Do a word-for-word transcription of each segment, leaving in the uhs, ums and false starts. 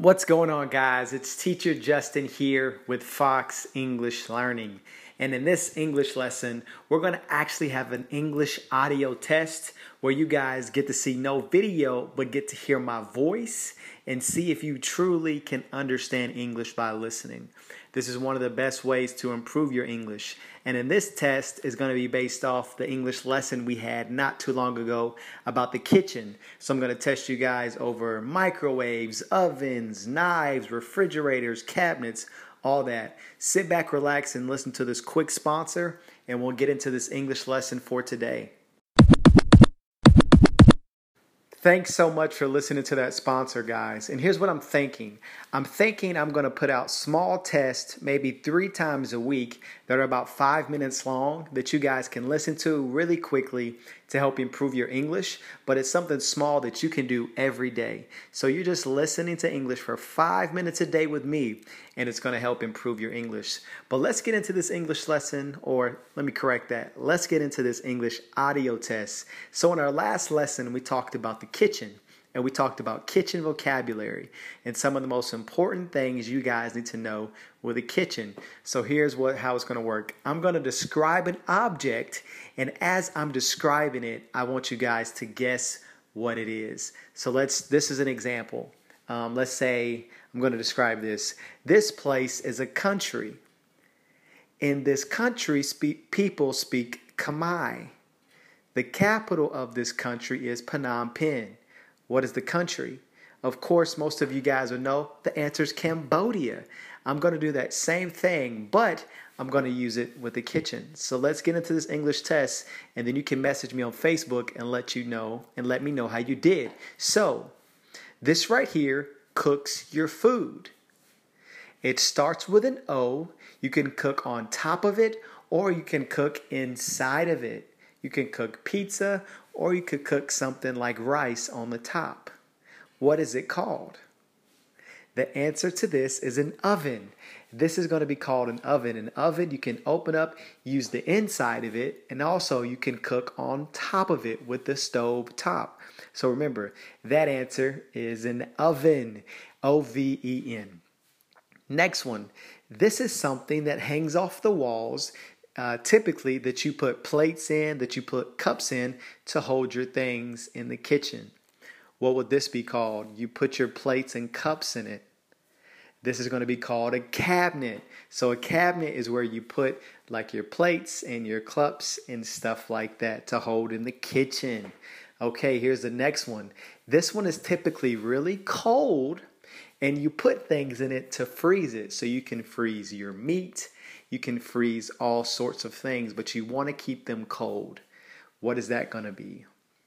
What's going on, guys? It's Teacher Justin here with Fox English Learning. And in this English lesson, we're going to actually have an English audio test where you guys get to see no video, but get to hear my voice and see if you truly can understand English by listening. This is one of the best ways to improve your English. And in this test is going to be based off the English lesson we had not too long ago about the kitchen. So I'm going to test you guys over microwaves, ovens, knives, refrigerators, cabinets, all that. Sit back, relax, and listen to this quick sponsor, and we'll get into this English lesson for today. Thanks so much for listening to that sponsor, guys. And here's what I'm thinking. I'm thinking I'm going to put out small tests maybe three times a week that are about five minutes long that you guys can listen to really quickly to help improve your English. But it's something small that you can do every day. So you're just listening to English for five minutes a day with me, and it's going to help improve your English. But let's get into this English lesson, or let me correct that. Let's get into this English audio test. So in our last lesson, we talked about the kitchen, and we talked about kitchen vocabulary and some of the most important things you guys need to know with a kitchen. So here's what how it's going to work. I'm going to describe an object, and as I'm describing it, I want you guys to guess what it is. So let's. This is an example. Um, let's say I'm going to describe this. This place is a country. In this country, speak, people speak Khmer. The capital of this country is Phnom Penh. What is the country? Of course, most of you guys will know the answer is Cambodia. I'm going to do that same thing, but I'm going to use it with the kitchen. So let's get into this English test, and then you can message me on Facebook and let you know and let me know how you did. So this right here cooks your food. It starts with an O. You can cook on top of it, or you can cook inside of it. You can cook pizza, or you could cook something like rice on the top. What is it called? The answer to this is an oven. This is going to be called an oven. An oven you can open up, use the inside of it, and also you can cook on top of it with the stove top. So remember, that answer is an oven. O V E N. Next one. This is something that hangs off the walls, uh, typically that you put plates in, that you put cups in to hold your things in the kitchen. What would this be called? You put your plates and cups in it. This is going to be called a cabinet. So a cabinet is where you put like your plates and your cups and stuff like that to hold in the kitchen. Okay, here's the next one. This one is typically really cold, and you put things in it to freeze it. So you can freeze your meat, you can freeze all sorts of things, but you want to keep them cold. What is that going to be?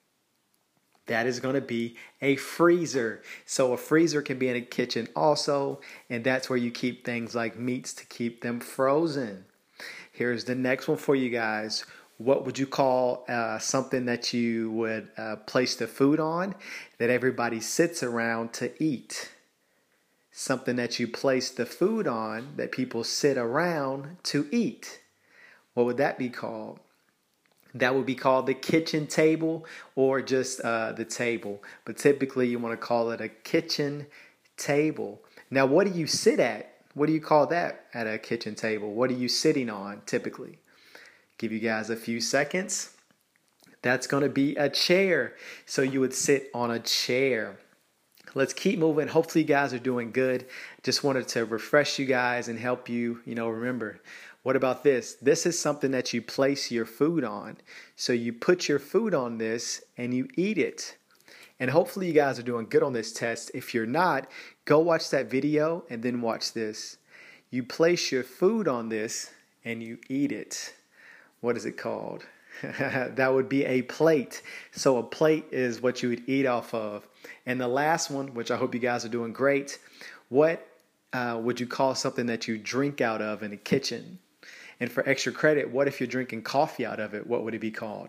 That is going to be a freezer. So a freezer can be in a kitchen also, and that's where you keep things like meats to keep them frozen. Here's the next one for you guys. What would you call uh, something that you would uh, place the food on that everybody sits around to eat? Something that you place the food on that people sit around to eat. What would that be called? That would be called the kitchen table, or just uh, the table. But typically you want to call it a kitchen table. Now, what do you sit at? What do you call that at a kitchen table? What are you sitting on typically? Give you guys a few seconds. That's going to be a chair. So you would sit on a chair. Let's keep moving. Hopefully you guys are doing good. Just wanted to refresh you guys and help you, you know, remember. What about this? This is something that you place your food on. So you put your food on this and you eat it. And hopefully you guys are doing good on this test. If you're not, go watch that video and then watch this. You place your food on this and you eat it. What is it called? That would be a plate. So a plate is what you would eat off of. And the last one, which I hope you guys are doing great, what uh, would you call something that you drink out of in the kitchen? And for extra credit, what if you're drinking coffee out of it? What would it be called?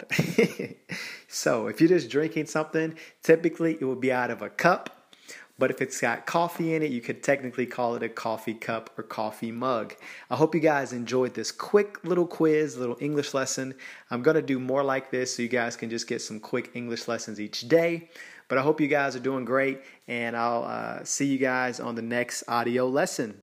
So if you're just drinking something, typically it would be out of a cup. But if it's got coffee in it, you could technically call it a coffee cup or coffee mug. I hope you guys enjoyed this quick little quiz, little English lesson. I'm going to do more like this so you guys can just get some quick English lessons each day. But I hope you guys are doing great, and I'll uh, see you guys on the next audio lesson.